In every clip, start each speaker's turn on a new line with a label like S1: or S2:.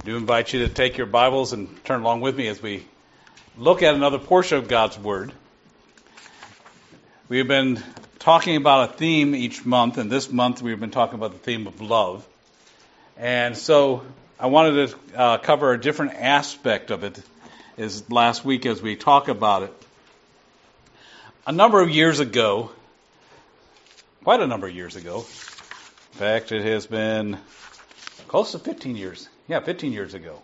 S1: do invite you to take your Bibles and turn along with me as we look at another portion of God's Word. We've been talking about a theme each month, and this month we've been talking about the theme of love. And so I wanted to cover a different aspect of it as last week as we talk about it. A number of years ago, quite a number of years ago, in fact, it has been close to 15 years. Yeah, 15 years ago.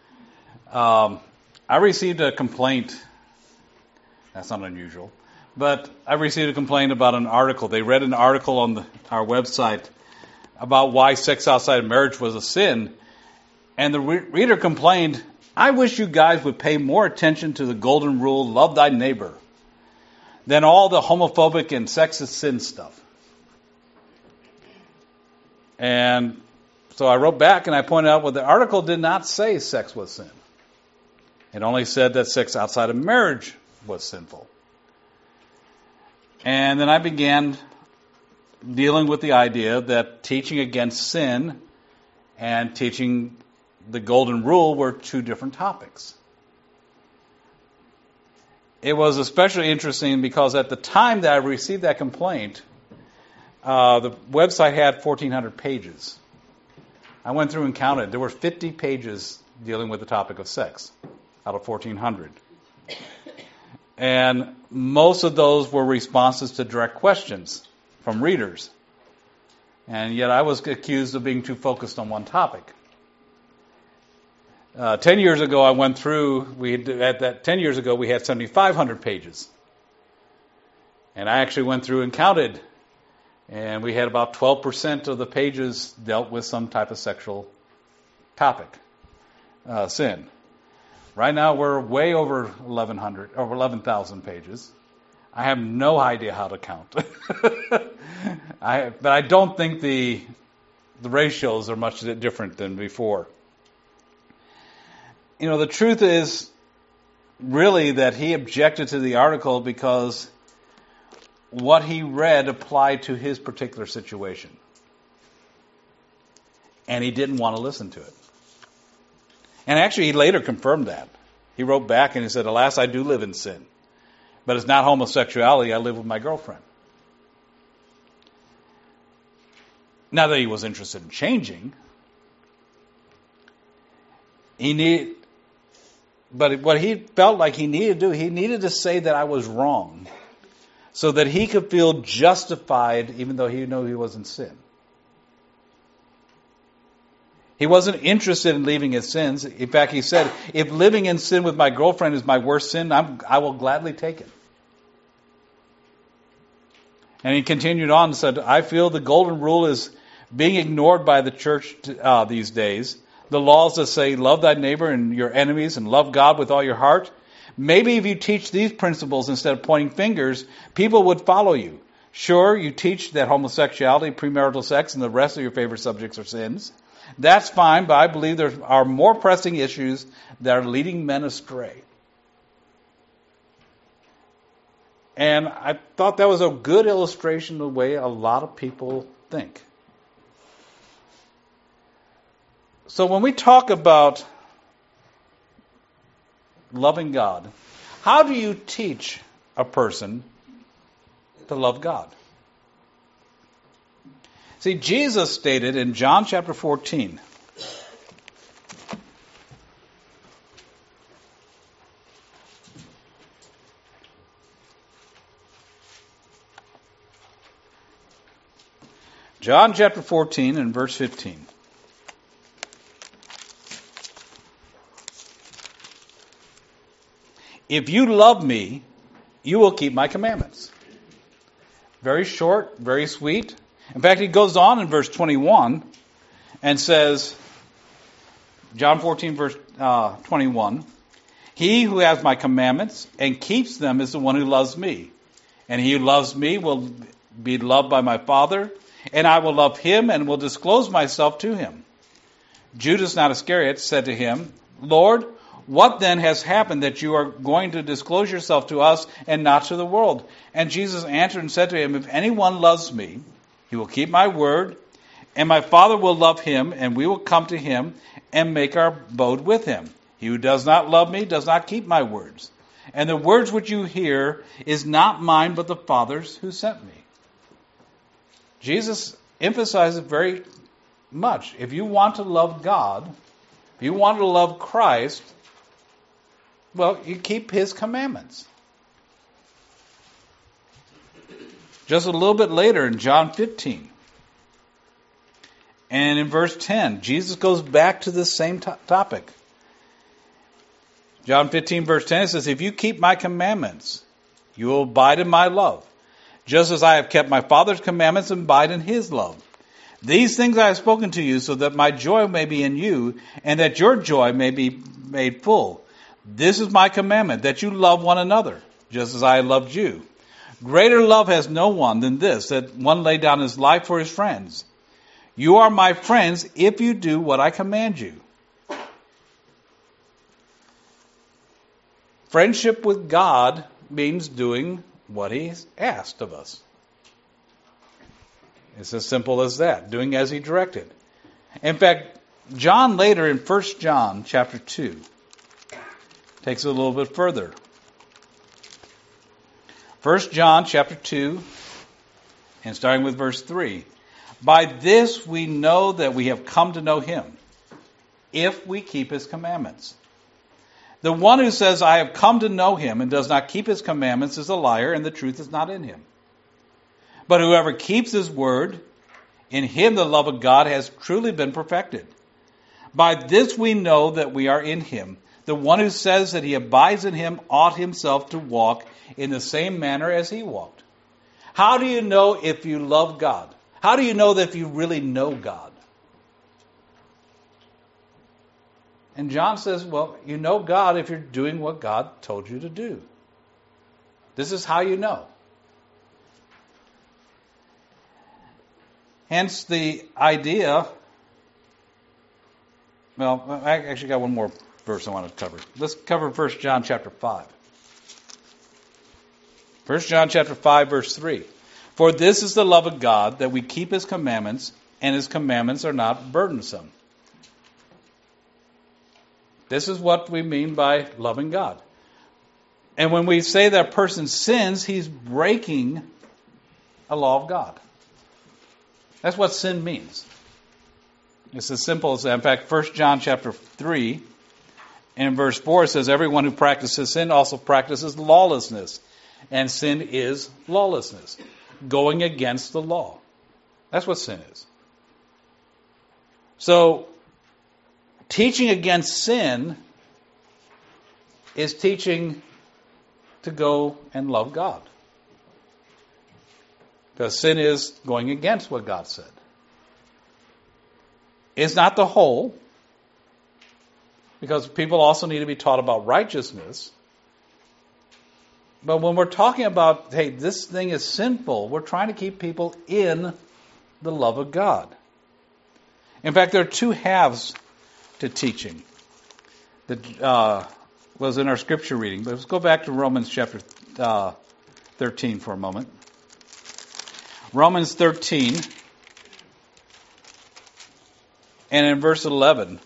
S1: I received a complaint. That's not unusual. But I received a complaint about an article. They read an article on our website about why sex outside of marriage was a sin. And the reader complained, "I wish you guys would pay more attention to the golden rule, love thy neighbor, than all the homophobic and sexist sin stuff." And so I wrote back and I pointed out, well, the article did not say sex was sin. It only said that sex outside of marriage was sinful. And then I began dealing with the idea that teaching against sin and teaching the golden rule were two different topics. It was especially interesting because at the time that I received that complaint, the website had 1,400 pages. I went through and counted. There were 50 pages dealing with the topic of sex out of 1,400. And most of those were responses to direct questions from readers. And yet I was accused of being too focused on one topic. 10 years ago, I went through, 10 years ago, we had 7,500 pages. And I actually went through and counted. And we had about 12% of the pages dealt with some type of sexual topic, sin. Right now we're way over 1,100, over 11,000 pages. I have no idea how to count. But I don't think the ratios are much different than before. You know, the truth is really that he objected to the article because what he read applied to his particular situation. And he didn't want to listen to it. And actually, he later confirmed that. He wrote back and he said, "Alas, I do live in sin. But it's not homosexuality, I live with my girlfriend." Not that he was interested in changing. But what he felt like he needed to do, he needed to say that I was wrong, so that he could feel justified even though he knew he was in sin. He wasn't interested in leaving his sins. In fact, he said, "If living in sin with my girlfriend is my worst sin, I will gladly take it." And he continued on and said, "I feel the golden rule is being ignored by the church these days. The laws that say love thy neighbor and your enemies and love God with all your heart. Maybe if you teach these principles instead of pointing fingers, people would follow you. Sure, you teach that homosexuality, premarital sex, and the rest of your favorite subjects are sins. That's fine, but I believe there are more pressing issues that are leading men astray." And I thought that was a good illustration of the way a lot of people think. So when we talk about loving God, how do you teach a person to love God? See, Jesus stated in John chapter 14, John chapter 14 and verse 15. "If you love me, you will keep my commandments." Very short, very sweet. In fact, he goes on in verse 21 and says, John 14 verse 21, "He who has my commandments and keeps them is the one who loves me. And he who loves me will be loved by my Father, and I will love him and will disclose myself to him." Judas, not Iscariot, said to him, "Lord, what then has happened that you are going to disclose yourself to us and not to the world?" And Jesus answered and said to him, "If anyone loves me, he will keep my word, And my Father will love him, and we will come to him and make our abode with him. He who does not love me does not keep my words. And the words which you hear is not mine, but the Father's who sent me. Jesus emphasizes very much. If you want to love God, if you want to love Christ, well, you keep his commandments. Just a little bit later in John 15. And in verse 10, Jesus goes back to this same topic. John 15, verse 10, it says, if you keep my commandments, you will abide in my love, just as I have kept my Father's commandments and abide in his love. These things I have spoken to you, so that my joy may be in you, and that your joy may be made full. This is my commandment, that you love one another, just as I loved you. Greater love has no one than this, that one lay down his life for his friends. You are my friends if you do what I command you. Friendship with God means doing what he's asked of us. It's as simple as that, doing as he directed. In fact, John later in 1 John chapter 2 takes it a little bit further. 1 John chapter 2, and starting with verse 3. By this we know that we have come to know him, if we keep his commandments. The one who says, I have come to know him, and does not keep his commandments is a liar, and the truth is not in him. But whoever keeps his word, in him the love of God has truly been perfected. By this we know that we are in him. The one who says that he abides in him ought himself to walk in the same manner as he walked. How do you know if you love God? How do you know that if you really know God? And John says, well, you know God if you're doing what God told you to do. This is how you know. Hence the idea, well, I actually got one more verse I want to cover. Let's cover 1 John chapter 5. 1 John chapter 5, verse 3. For this is the love of God, that we keep his commandments, and his commandments are not burdensome. This is what we mean by loving God. And when we say that a person sins, he's breaking a law of God. That's what sin means. It's as simple as that. In fact, 1 John chapter 3, and verse 4 says, everyone who practices sin also practices lawlessness. And sin is lawlessness, going against the law. That's what sin is. So, teaching against sin is teaching to go and love God. Because sin is going against what God said. It's not the whole, because people also need to be taught about righteousness. But when we're talking about, hey, this thing is sinful, we're trying to keep people in the love of God. In fact, there are two halves to teaching that was in our scripture reading. But let's go back to Romans chapter 13 for a moment. Romans 13, and in verse 11, it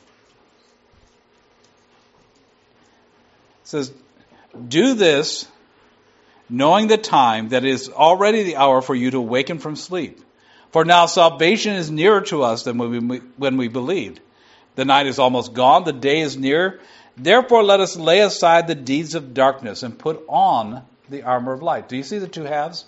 S1: says, do this, knowing the time, that it is already the hour for you to awaken from sleep. For now salvation is nearer to us than when we believed. The night is almost gone, the day is near. Therefore let us lay aside the deeds of darkness and put on the armor of light. Do you see the two halves?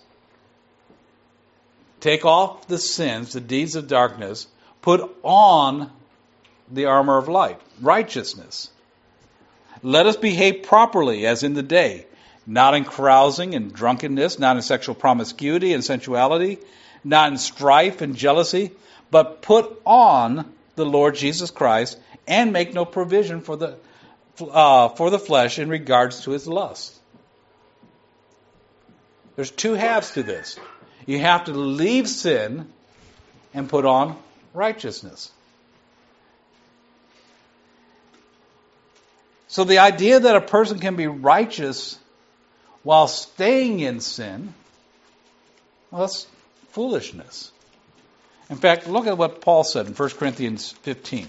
S1: Take off the sins, the deeds of darkness, put on the armor of light, righteousness. Let us behave properly as in the day, not in carousing and drunkenness, not in sexual promiscuity and sensuality, not in strife and jealousy, but put on the Lord Jesus Christ and make no provision for the flesh in regards to his lust. There's two halves to this. You have to leave sin and put on righteousness. So the idea that a person can be righteous while staying in sin, well, that's foolishness. In fact, look at what Paul said in 1 Corinthians 15.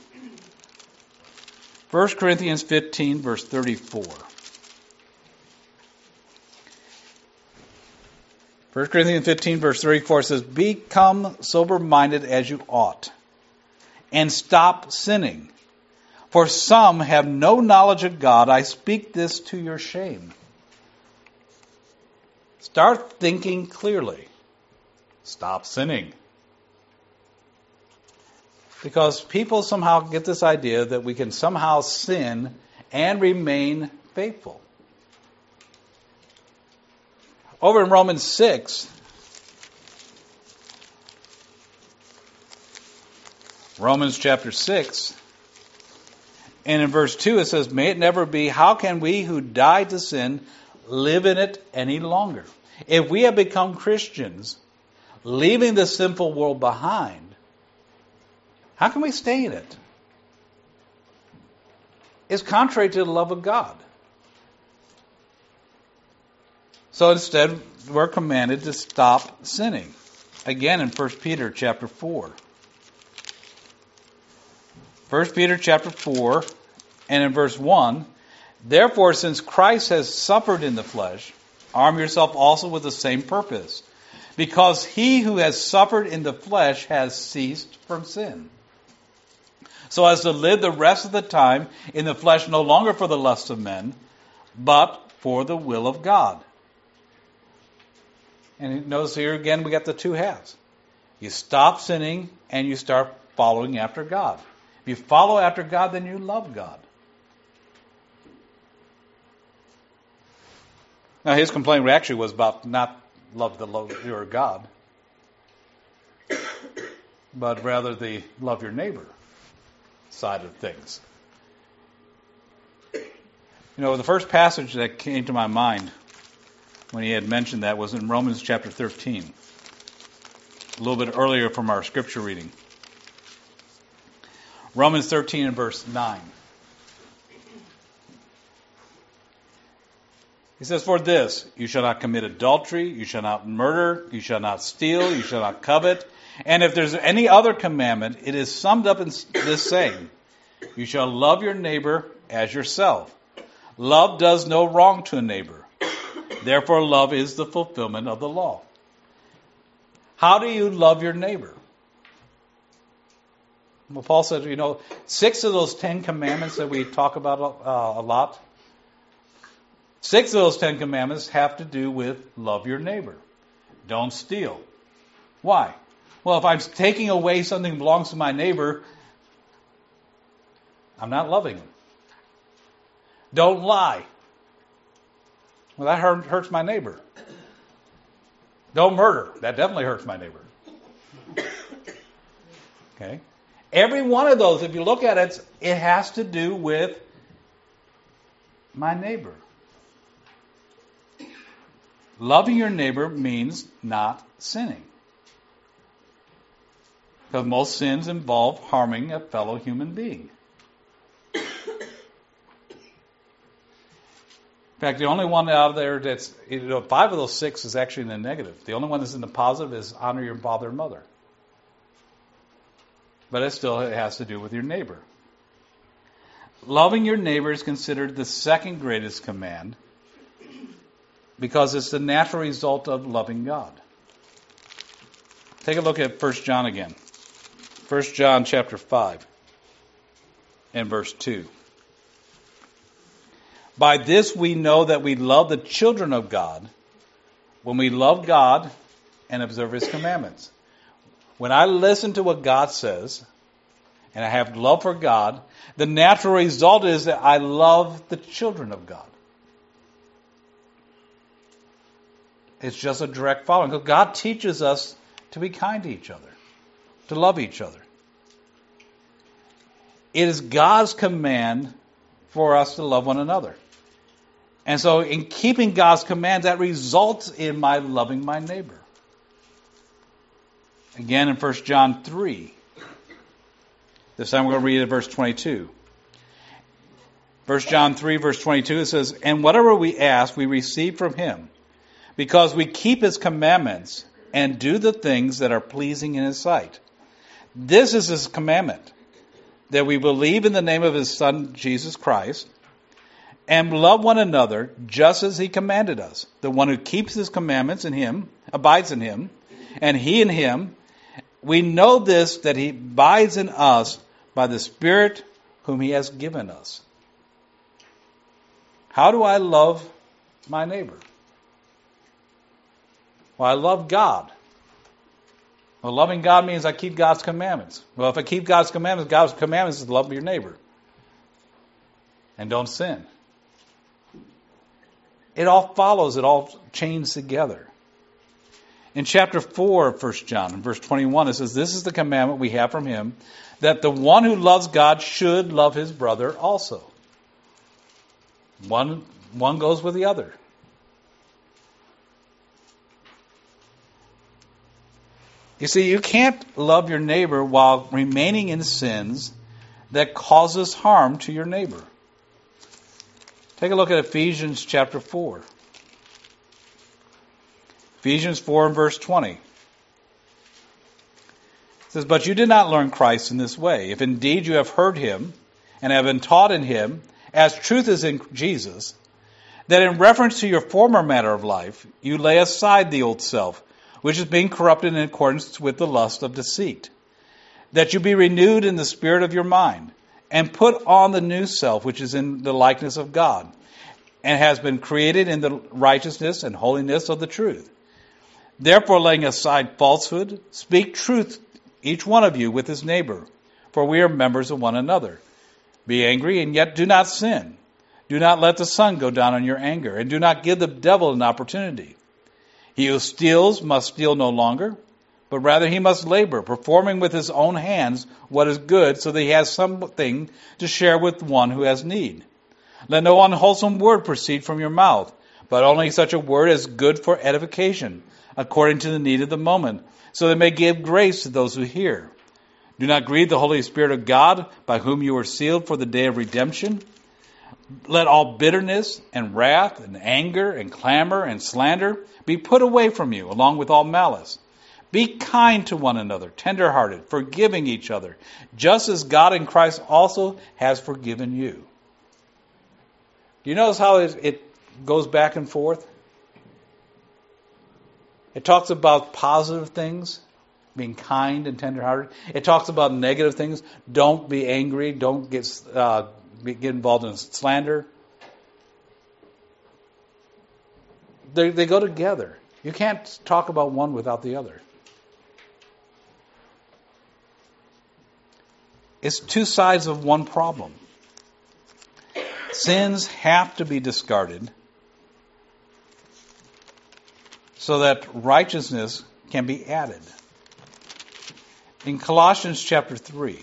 S1: 1 Corinthians 15, verse 34. 1 Corinthians 15, verse 34 says, "Become sober-minded as you ought, and stop sinning. For some have no knowledge of God. I speak this to your shame." Start thinking clearly. Stop sinning. Because people somehow get this idea that we can somehow sin and remain faithful. Over in Romans 6, Romans chapter 6, and in verse 2 it says, "May it never be, how can we who died to sin live in it any longer?" If we have become Christians, leaving the sinful world behind, how can we stay in it? It's contrary to the love of God. So instead, we're commanded to stop sinning. Again in 1 Peter chapter 4. 1 Peter chapter 4, and in verse 1, "Therefore, since Christ has suffered in the flesh, arm yourself also with the same purpose, because he who has suffered in the flesh has ceased from sin, so as to live the rest of the time in the flesh no longer for the lust of men, but for the will of God." And notice here again we got the two halves. You stop sinning and you start following after God. If you follow after God, then you love God. Now his complaint actually was about not love the Lord your God, but rather the love your neighbor side of things. You know, the first passage that came to my mind when he had mentioned that was in Romans chapter 13, a little bit earlier from our scripture reading. Romans 13 and verse 9. He says, "For this, you shall not commit adultery, you shall not murder, you shall not steal, you shall not covet. And if there's any other commandment, it is summed up in this saying, you shall love your neighbor as yourself. Love does no wrong to a neighbor. Therefore, love is the fulfillment of the law." How do you love your neighbor? Well, Paul said, 6 of those 10 commandments that we talk about a lot, 6 of those 10 commandments have to do with love your neighbor. Don't steal. Why? Well, if I'm taking away something that belongs to my neighbor, I'm not loving him. Don't lie. Well, that hurts my neighbor. Don't murder. That definitely hurts my neighbor. Okay? Every one of those, if you look at it, it has to do with my neighbor. Loving your neighbor means not sinning. Because most sins involve harming a fellow human being. In fact, the only one out there that's, 5 of those 6 is actually in the negative. The only one that's in the positive is honor your father and mother. But it has to do with your neighbor. Loving your neighbor is considered the second greatest command because it's the natural result of loving God. Take a look at 1 John again. 1 John chapter 5 and verse 2. "By this we know that we love the children of God, when we love God and observe His commandments." When I listen to what God says, and I have love for God, the natural result is that I love the children of God. It's just a direct following. Because God teaches us to be kind to each other, to love each other. It is God's command for us to love one another. And so in keeping God's commands, that results in my loving my neighbor. Again in 1 John 3. This time we're going to read it verse 22. 1 John 3 verse 22, it says, "And whatever we ask, we receive from Him, because we keep His commandments and do the things that are pleasing in his sight. This is his commandment, that we believe in the name of his Son, Jesus Christ, and love one another just as he commanded us. The one who keeps his commandments in him, abides in him, and he in him. We know this, that he abides in us by the Spirit whom he has given us. How do I love my neighbor? Well, I love God. Well, loving God means I keep God's commandments. Well, if I keep God's commandments is to love your neighbor. And don't sin. It all follows, it all chains together. In chapter 4 of 1 John, in verse 21, it says, this is the commandment we have from him, that the one who loves God should love his brother also. One goes with the other. You see, you can't love your neighbor while remaining in sins that causes harm to your neighbor. Take a look at Ephesians chapter 4. Ephesians 4 and verse 20. It says, but you did not learn Christ in this way. If indeed you have heard him and have been taught in him, as truth is in Jesus, that in reference to your former manner of life, you lay aside the old self, which is being corrupted in accordance with the lust of deceit, that you be renewed in the spirit of your mind, and put on the new self, which is in the likeness of God, and has been created in the righteousness and holiness of the truth. Therefore, laying aside falsehood, speak truth, each one of you, with his neighbor, for we are members of one another. Be angry, and yet do not sin. Do not let the sun go down on your anger, and do not give the devil an opportunity. He who steals must steal no longer, but rather he must labor, performing with his own hands what is good, so that he has something to share with one who has need. Let no unwholesome word proceed from your mouth, but only such a word as good for edification, according to the need of the moment, so that it may give grace to those who hear. Do not grieve the Holy Spirit of God, by whom you are sealed for the day of redemption. Let all bitterness and wrath and anger and clamor and slander be put away from you, along with all malice. Be kind to one another, tender-hearted, forgiving each other, just as God in Christ also has forgiven you. Do you notice how it goes back and forth? It talks about positive things, being kind and tender-hearted. It talks about negative things. Don't be angry. Don't get involved in slander. They go together. You can't talk about one without the other. It's two sides of one problem. Sins have to be discarded so that righteousness can be added. In Colossians chapter 3,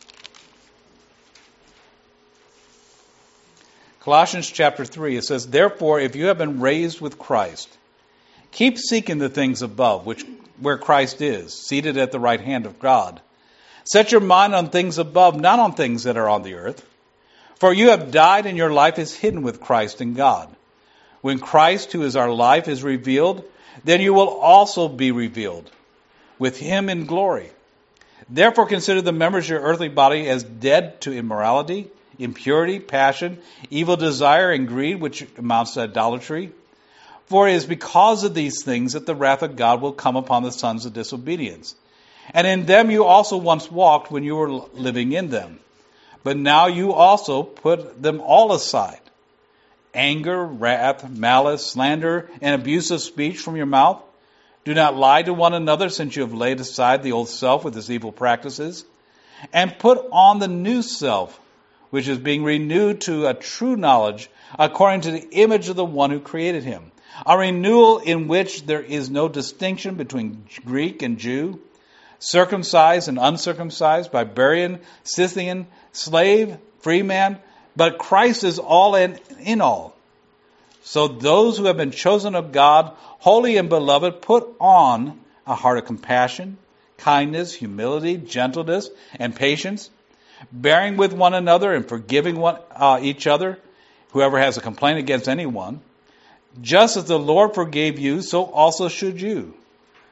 S1: it says, therefore, if you have been raised with Christ, keep seeking the things above, where Christ is, seated at the right hand of God. Set your mind on things above, not on things that are on the earth. For you have died, and your life is hidden with Christ in God. When Christ, who is our life, is revealed, then you will also be revealed with him in glory. Therefore consider the members of your earthly body as dead to immorality, impurity, passion, evil desire, and greed, which amounts to idolatry. For it is because of these things that the wrath of God will come upon the sons of disobedience. And in them you also once walked when you were living in them. But now you also put them all aside. Anger, wrath, malice, slander, and abusive speech from your mouth. Do not lie to one another, since you have laid aside the old self with its evil practices, and put on the new self, which is being renewed to a true knowledge according to the image of the one who created him. A renewal in which there is no distinction between Greek and Jew, circumcised and uncircumcised, barbarian, Scythian, slave, free man, but Christ is all and in all. So those who have been chosen of God, holy and beloved, put on a heart of compassion, kindness, humility, gentleness, and patience, bearing with one another and forgiving each other, whoever has a complaint against anyone. Just as the Lord forgave you, so also should you.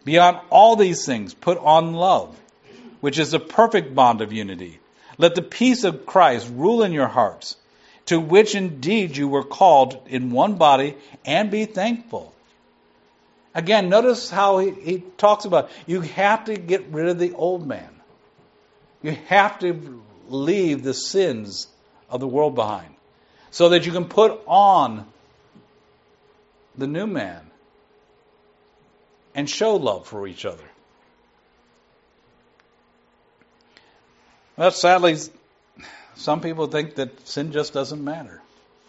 S1: Beyond all these things, put on love, which is the perfect bond of unity. Let the peace of Christ rule in your hearts, to which indeed you were called in one body, and be thankful. Again, notice how he talks about you have to get rid of the old man. You have to leave the sins of the world behind so that you can put on the new man and show love for each other. Well, sadly, some people think that sin just doesn't matter.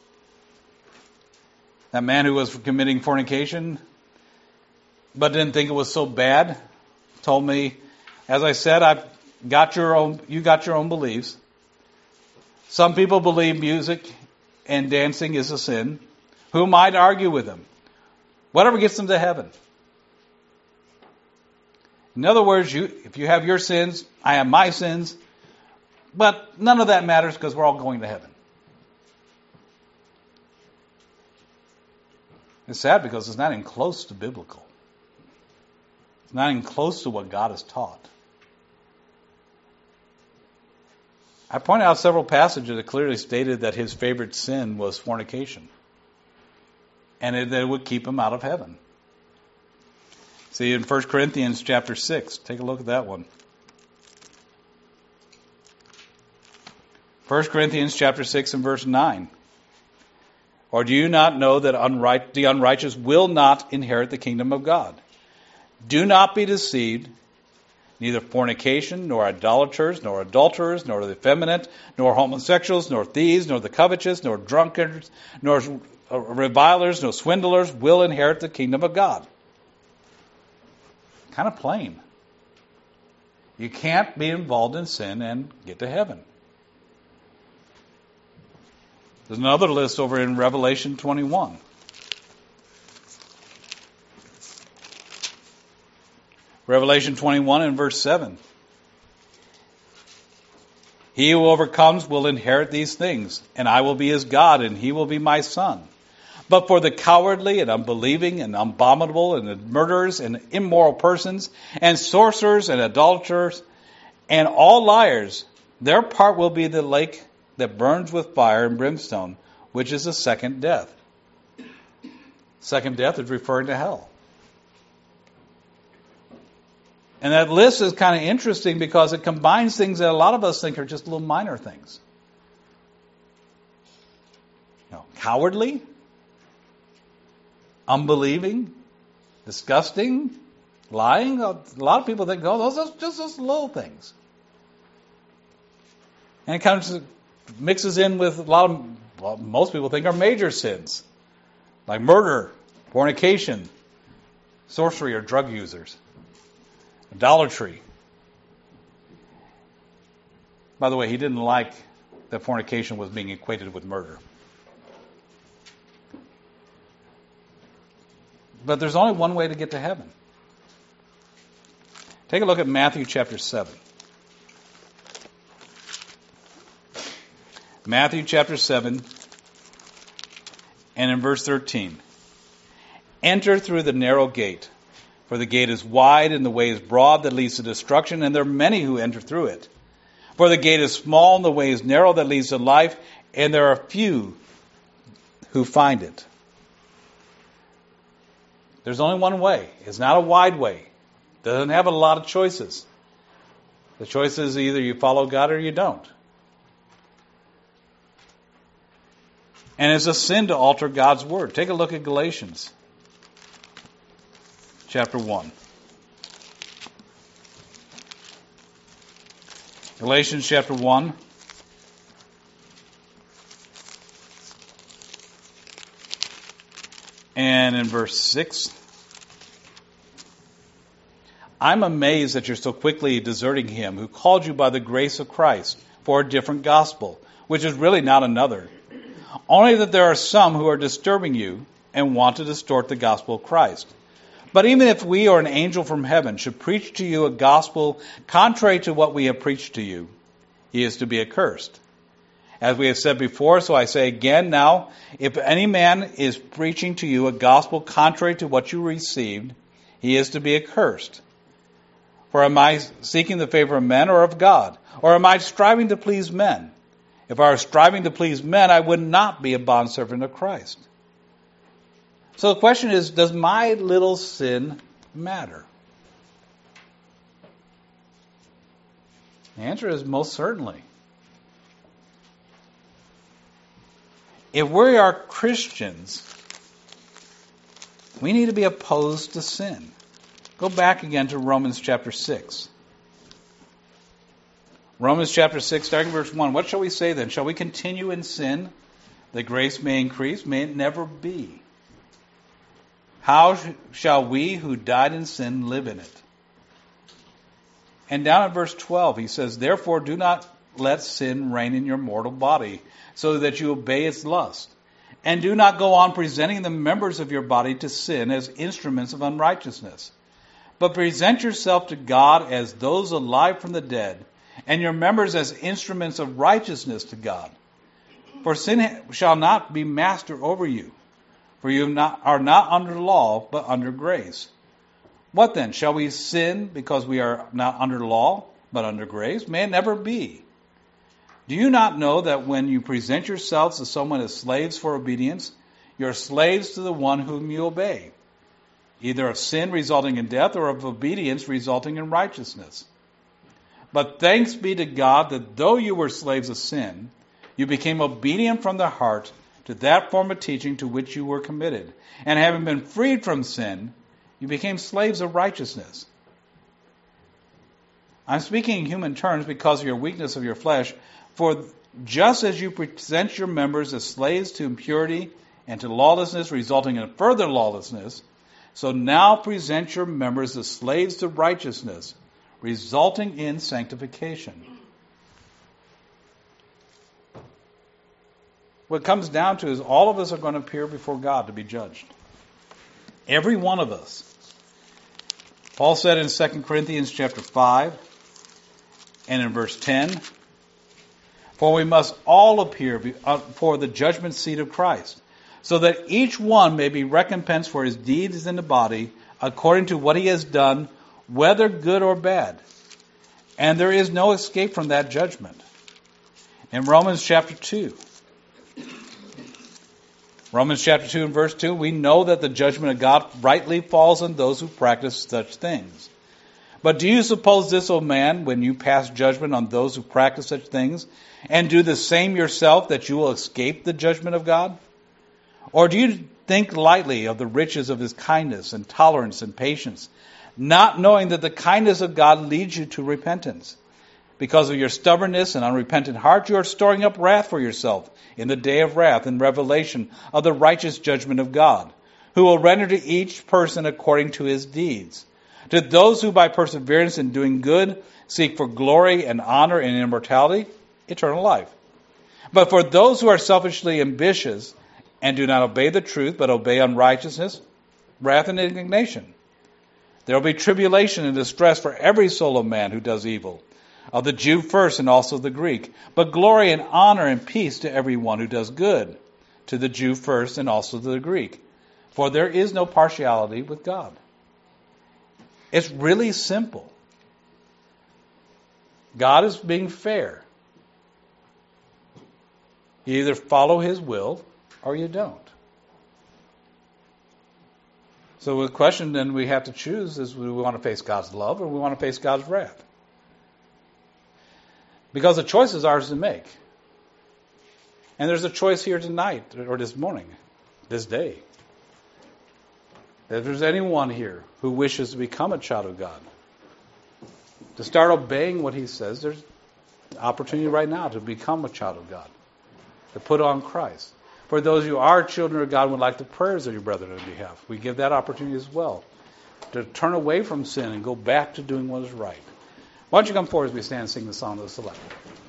S1: That man who was committing fornication but didn't think it was so bad told me, as I said, you got your own beliefs. Some people believe music and dancing is a sin. Who might argue with them? Whatever gets them to heaven. In other words, if you have your sins, I have my sins, but none of that matters because we're all going to heaven. It's sad because it's not even close to biblical. It's not even close to what God has taught. I pointed out several passages that clearly stated that his favorite sin was fornication, and that it would keep him out of heaven. See, in 1 Corinthians chapter 6, take a look at that one. 1 Corinthians chapter 6 and verse 9. Or do you not know that the unrighteous will not inherit the kingdom of God? Do not be deceived. Neither fornication, nor idolaters, nor adulterers, nor the effeminate, nor homosexuals, nor thieves, nor the covetous, nor drunkards, nor revilers, nor swindlers will inherit the kingdom of God. Kind of plain. You can't be involved in sin and get to heaven. There's another list over in Revelation 21. Revelation 21 and verse 7. He who overcomes will inherit these things, and I will be his God, and he will be my son. But for the cowardly and unbelieving and abominable and murderers and immoral persons and sorcerers and idolaters and all liars, their part will be the lake that burns with fire and brimstone, which is the second death. Second death is referring to hell. And that list is kind of interesting because it combines things that a lot of us think are just little minor things. Cowardly, unbelieving, disgusting, lying. A lot of people think, oh, those are just those little things. And it kind of mixes in with most people think are major sins, like murder, fornication, sorcery, or drug users. Idolatry. By the way, he didn't like that fornication was being equated with murder. But there's only one way to get to heaven. Take a look at Matthew chapter 7. Matthew chapter 7 and in verse 13. Enter through the narrow gate. For the gate is wide and the way is broad that leads to destruction, and there are many who enter through it. For the gate is small and the way is narrow that leads to life, and there are few who find it. There's only one way. It's not a wide way. It doesn't have a lot of choices. The choice is either you follow God or you don't. And it's a sin to alter God's word. Take a look at Galatians chapter 1. Galatians chapter 1. And in verse 6. I'm amazed that you're so quickly deserting him who called you by the grace of Christ for a different gospel, which is really not another. Only that there are some who are disturbing you and want to distort the gospel of Christ. But even if we or an angel from heaven should preach to you a gospel contrary to what we have preached to you, he is to be accursed. As we have said before, so I say again now, if any man is preaching to you a gospel contrary to what you received, he is to be accursed. For am I seeking the favor of men or of God? Or am I striving to please men? If I were striving to please men, I would not be a bondservant of Christ. So the question is, does my little sin matter? The answer is most certainly. If we are Christians, we need to be opposed to sin. Go back again to Romans chapter 6. Romans chapter 6, starting verse 1. What shall we say then? Shall we continue in sin, that grace may increase? May it never be. How shall we who died in sin live in it? And down at verse 12, he says, therefore do not let sin reign in your mortal body, so that you obey its lust. And do not go on presenting the members of your body to sin as instruments of unrighteousness. But present yourself to God as those alive from the dead, and your members as instruments of righteousness to God. For sin shall not be master over you, for you are not under law, but under grace. What then? Shall we sin because we are not under law, but under grace? May it never be. Do you not know that when you present yourselves to someone as slaves for obedience, you are slaves to the one whom you obey, either of sin resulting in death or of obedience resulting in righteousness? But thanks be to God that though you were slaves of sin, you became obedient from the heart to that form of teaching to which you were committed. And having been freed from sin, you became slaves of righteousness. I'm speaking in human terms because of your weakness of your flesh. For just as you present your members as slaves to impurity and to lawlessness, resulting in further lawlessness, so now present your members as slaves to righteousness, resulting in sanctification. What it comes down to is all of us are going to appear before God to be judged. Every one of us. Paul said in 2 Corinthians chapter 5 and in verse 10, for we must all appear before the judgment seat of Christ, so that each one may be recompensed for his deeds in the body, according to what he has done, whether good or bad. And there is no escape from that judgment. In Romans chapter 2 and verse 2, we know that the judgment of God rightly falls on those who practice such things. But do you suppose this, O man, when you pass judgment on those who practice such things, and do the same yourself, that you will escape the judgment of God? Or do you think lightly of the riches of his kindness and tolerance and patience, not knowing that the kindness of God leads you to repentance? Because of your stubbornness and unrepentant heart, you are storing up wrath for yourself in the day of wrath and revelation of the righteous judgment of God, who will render to each person according to his deeds. To those who by perseverance in doing good seek for glory and honor and immortality, eternal life. But for those who are selfishly ambitious and do not obey the truth, but obey unrighteousness, wrath and indignation. There will be tribulation and distress for every soul of man who does evil, of the Jew first and also the Greek, but glory and honor and peace to everyone who does good, to the Jew first and also to the Greek. For there is no partiality with God. It's really simple. God is being fair. You either follow his will or you don't. So the question then we have to choose is, do we want to face God's love or we want to face God's wrath? Because the choice is ours to make. And there's a choice here tonight, or this morning, this day. If there's anyone here who wishes to become a child of God, to start obeying what he says, there's opportunity right now to become a child of God, to put on Christ. For those who are children of God and would like the prayers of your brethren on behalf, we give that opportunity as well, to turn away from sin and go back to doing what is right. Why don't you come forward as we stand and sing the song of the select?